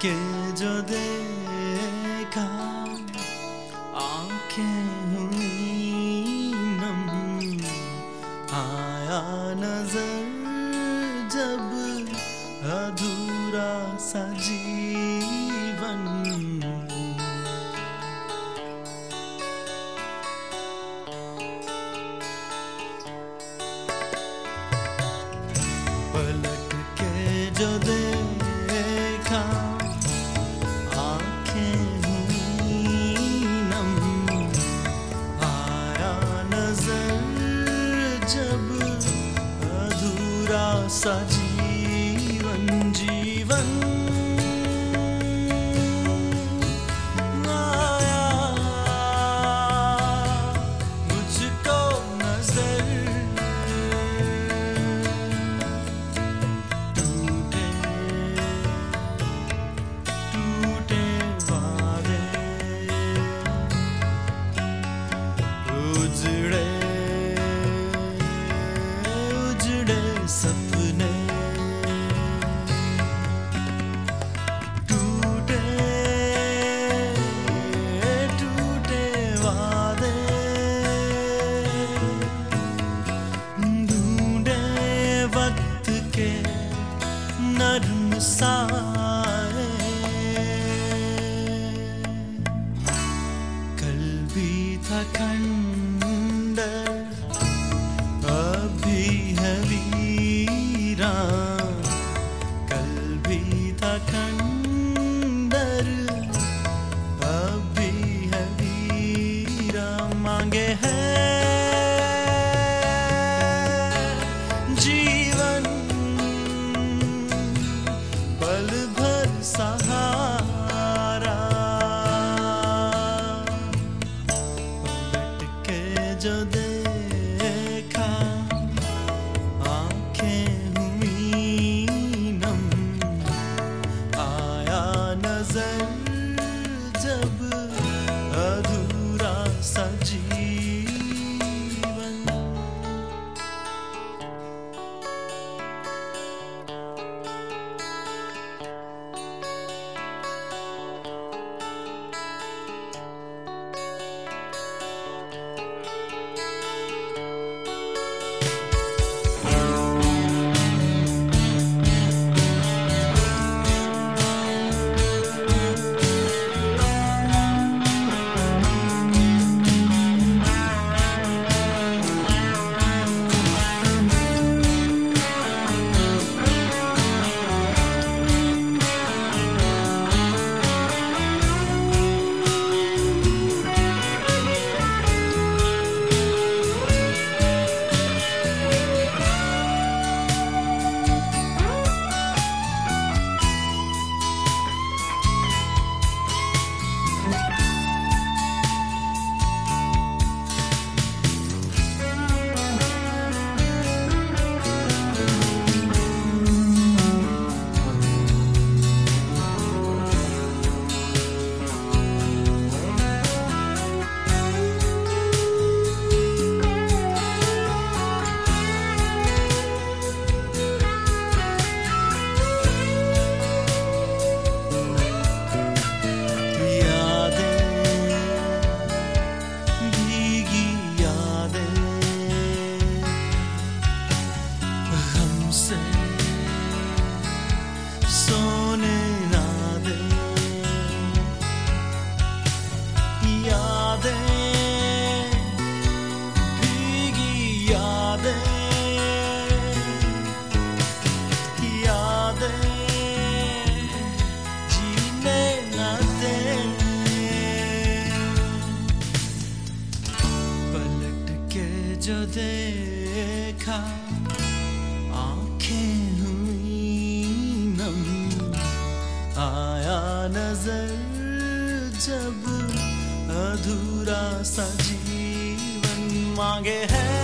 के जो देखा आंखें हुई नम, आया नजर जब अधूरा सा जीवन। पलट के जो देखा आंखें हुई नम, आया नजर जब अधूरा सा जीवन। जीवन आया मुझको नजर, टूटे वादे, उजड़े उजड़े सपने, टूटे टूटे वादे, ढूंढे वक्त के नर्म साए। कल भी था खंडर, अभी है वीरान। कल भी था खंडर, अभी है वीरान। मांगे है जीवन पल भर सहारा। पलट के जो देखा आंखें हुई नम, आया नजर जब अधूरा सा जीवन। सोने ना दे यादें, भीगी यादें, यादें जीने ना दे। पलट के जो देखा आंखें आया नजर जब अधूरा सा जीवन। मांगे है